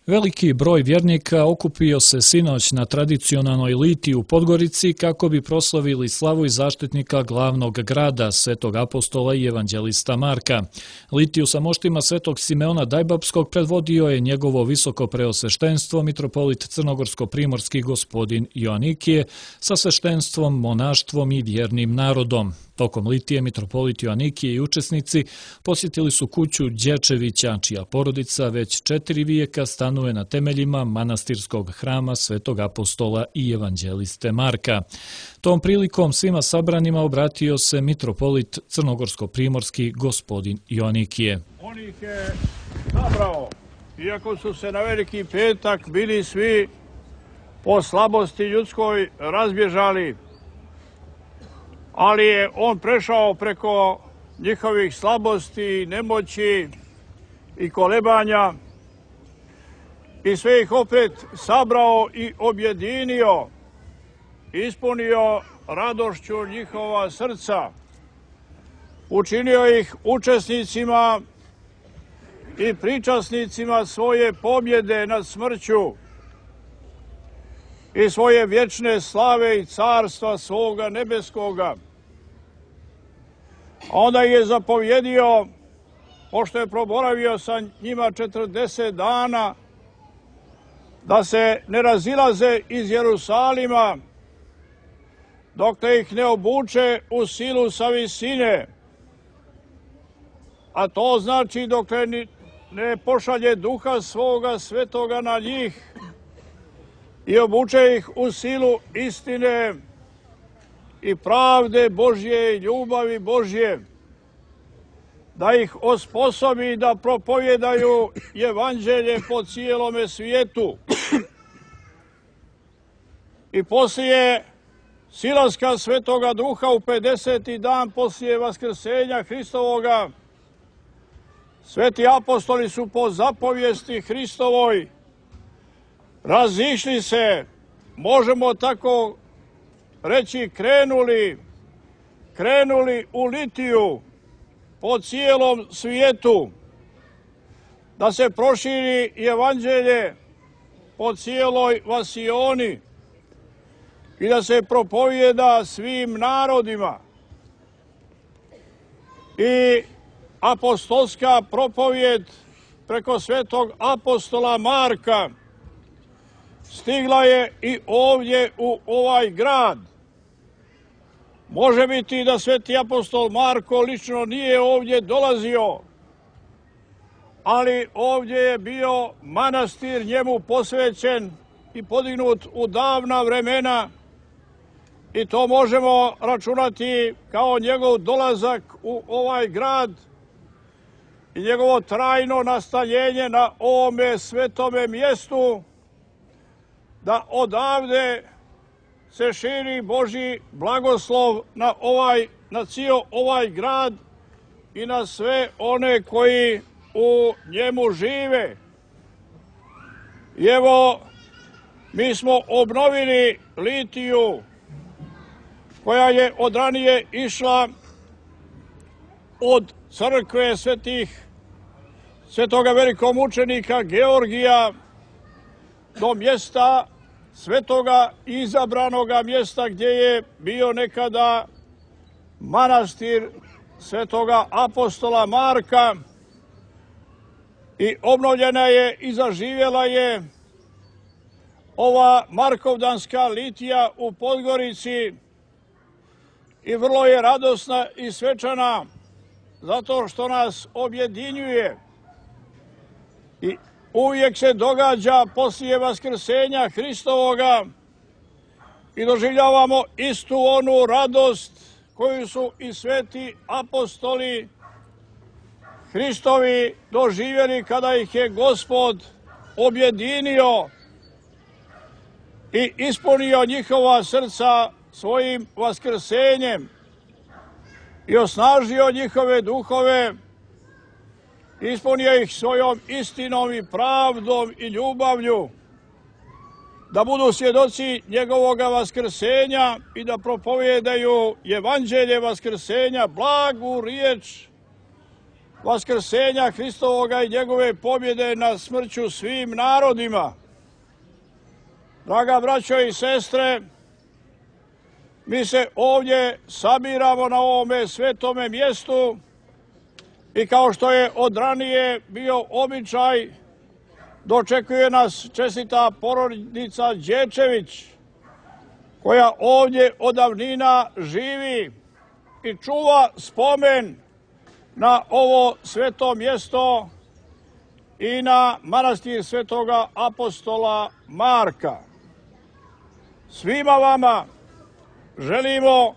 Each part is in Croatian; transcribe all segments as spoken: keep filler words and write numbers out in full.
Veliki broj vjernika okupio se sinoć na tradicionalnoj litiji u Podgorici kako bi proslavili slavu i zaštitnika glavnog grada, svetog apostola i evanđelista Marka. Litiju sa moštima svetog Simeona Dajbapskog predvodio je njegovo visoko preosveštenstvo mitropolit crnogorsko-primorski gospodin Joanikije sa sveštenstvom, monaštvom i vjernim narodom. Tokom litije mitropolit Joanikije i učesnici posjetili su kuću Đečevića, čija porodica već četiri vijeka stanuje na temeljima manastirskog hrama svetog apostola i evanđeliste Marka. Tom prilikom svima sabranima obratio se mitropolit crnogorsko-primorski gospodin Joanikije. On ih je zabrao, iako su se na Veliki petak bili svi po slabosti ljudskoj razbježali, ali je on prešao preko njihovih slabosti, nemoći i kolebanja i sve ih opet sabrao i objedinio, ispunio radošću njihova srca, učinio ih učesnicima i pričasnicima svoje pobjede nad smrću i svoje vječne slave i carstva svoga nebeskoga. A onda je zapovjedio, pošto je proboravio sa njima četrdeset dana, da se ne razilaze iz Jerusalima dok ne ih ne obuče u silu sa visine. A to znači dok ne pošalje duha svoga svetoga na njih i obuče ih u silu istine i pravde Božje i ljubavi Božje, da ih osposobi da propovjedaju evanđelje po cijelome svijetu. I poslije silaska Svetoga Duha u pedeseti dan poslije vaskrsenja Hristovoga, sveti apostoli su po zapovijesti Hristovoj razišli se, možemo tako reći krenuli, krenuli u litiju po cijelom svijetu, da se proširi evanđelje po cijeloj vasioni i da se propovijeda svim narodima. I apostolska propovijed preko svetog apostola Marka stigla je i ovdje u ovaj grad. Može biti da sveti apostol Marko lično nije ovdje dolazio, ali ovdje je bio manastir njemu posvećen i podignut u davna vremena i to možemo računati kao njegov dolazak u ovaj grad i njegovo trajno nastanjenje na ovome svetome mjestu, da odavde se širi Božji blagoslov na ovaj, na cijel ovaj grad i na sve one koji u njemu žive. I evo, mi smo obnovili litiju koja je od ranije išla od crkve svetih, svetoga velikomučenika Georgija do mjesta svetoga izabranoga mjesta gdje je bio nekada manastir svetoga apostola Marka i obnovljena je i zaživjela je ova Markovdanska litija u Podgorici i vrlo je radosna i svečana zato što nas objedinjuje i uvijek se događa poslije vaskrsenja Hristovoga i doživljavamo istu onu radost koju su i sveti apostoli Hristovi doživjeli kada ih je Gospod objedinio i ispunio njihova srca svojim vaskrsenjem i osnažio njihove duhove, ispunio ih svojom istinom i pravdom i ljubavlju, da budu svjedoci njegovoga vaskrsenja i da propovijedaju evanđelje vaskrsenja, blagu riječ vaskrsenja Hristovoga i njegove pobjede nad smrću svim narodima. Draga braćo i sestre, mi se ovdje sabiramo na ovome svetome mjestu i kao što je od ranije bio običaj, dočekuje nas čestita porodica Đečević, koja ovdje od davnina živi i čuva spomen na ovo sveto mjesto i na manastir svetoga apostola Marka. Svima vama želimo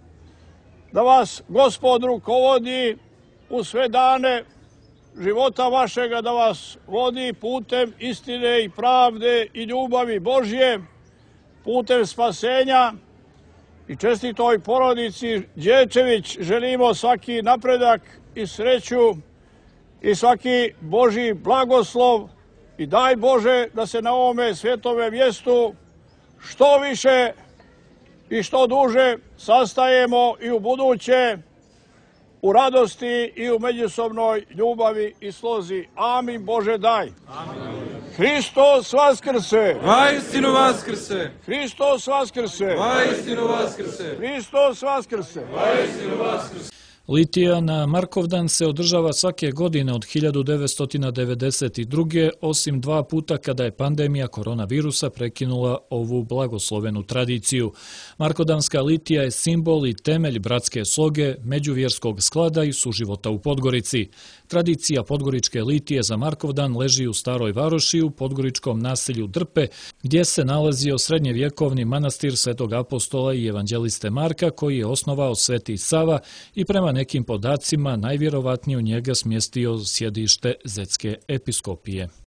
da vas Gospod rukovodi u sve dane života vašega, da vas vodi putem istine i pravde i ljubavi Božje, putem spasenja, i čestitoj porodici Đečević želimo svaki napredak i sreću i svaki Božji blagoslov i daj Bože da se na ovome svetome mjestu što više i što duže sastajemo i u buduće u radosti i u međusobnoj ljubavi i slozi. Amin, Bože daj. Amin. Hristos vaskrse. Vaistinu vaskrse. Hristos vaskrse. Vaistinu vaskrse. Hristos vaskrse. Vaistinu vaskrse. Litija na Markovdan se održava svake godine od hiljadu devetsto devedeset druge osim dva puta kada je pandemija koronavirusa prekinula ovu blagoslovenu tradiciju. Markovdanska litija je simbol i temelj bratske sloge, međuvjerskog sklada i suživota u Podgorici. Tradicija podgoričke litije za Markovdan leži u Staroj Varoši u podgoričkom naselju Drpe, gdje se nalazio srednjevjekovni manastir svetog apostola i evanđeliste Marka, koji je osnovao Sveti Sava i prema nekim podacima najvjerovatnije u njega smjestio sjedište Zetske episkopije.